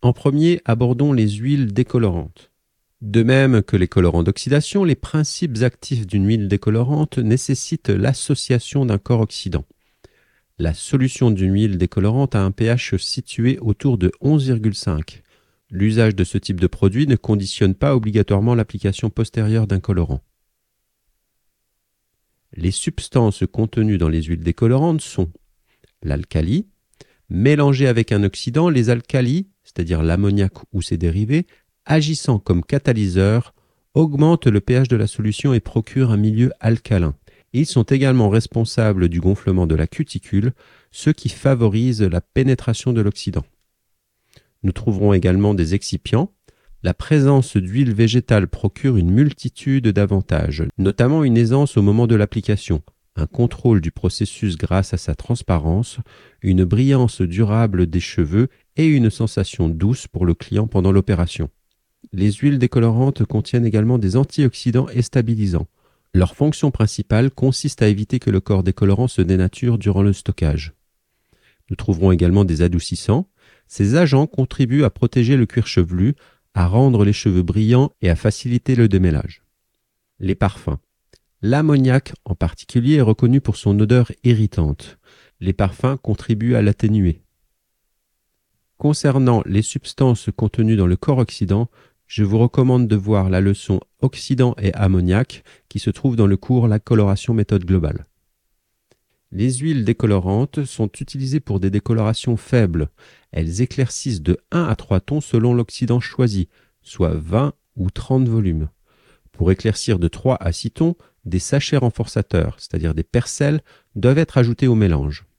En premier, abordons les huiles décolorantes. De même que les colorants d'oxydation, les principes actifs d'une huile décolorante nécessitent l'association d'un corps oxydant. La solution d'une huile décolorante a un pH situé autour de 11,5. L'usage de ce type de produit ne conditionne pas obligatoirement l'application postérieure d'un colorant. Les substances contenues dans les huiles décolorantes sont l'alcali. Mélangés avec un oxydant, les alcalis, c'est-à-dire l'ammoniac ou ses dérivés, agissant comme catalyseur, augmentent le pH de la solution et procurent un milieu alcalin. Ils sont également responsables du gonflement de la cuticule, ce qui favorise la pénétration de l'oxydant. Nous trouverons également des excipients. La présence d'huile végétale procure une multitude d'avantages, notamment une aisance au moment de l'application, un contrôle du processus grâce à sa transparence, une brillance durable des cheveux et une sensation douce pour le client pendant l'opération. Les huiles décolorantes contiennent également des antioxydants et stabilisants. Leur fonction principale consiste à éviter que le corps décolorant se dénature durant le stockage. Nous trouverons également des adoucissants. Ces agents contribuent à protéger le cuir chevelu, à rendre les cheveux brillants et à faciliter le démêlage. Les parfums. L'ammoniac en particulier est reconnu pour son odeur irritante. Les parfums contribuent à l'atténuer. Concernant les substances contenues dans le corps oxydant, je vous recommande de voir la leçon Oxydant et ammoniac qui se trouve dans le cours La coloration méthode globale. Les huiles décolorantes sont utilisées pour des décolorations faibles. Elles éclaircissent de 1 à 3 tons selon l'oxydant choisi, soit 20 ou 30 volumes. Pour éclaircir de 3 à 6 tons, des sachets renforçateurs, c'est-à-dire des percelles, doivent être ajoutés au mélange.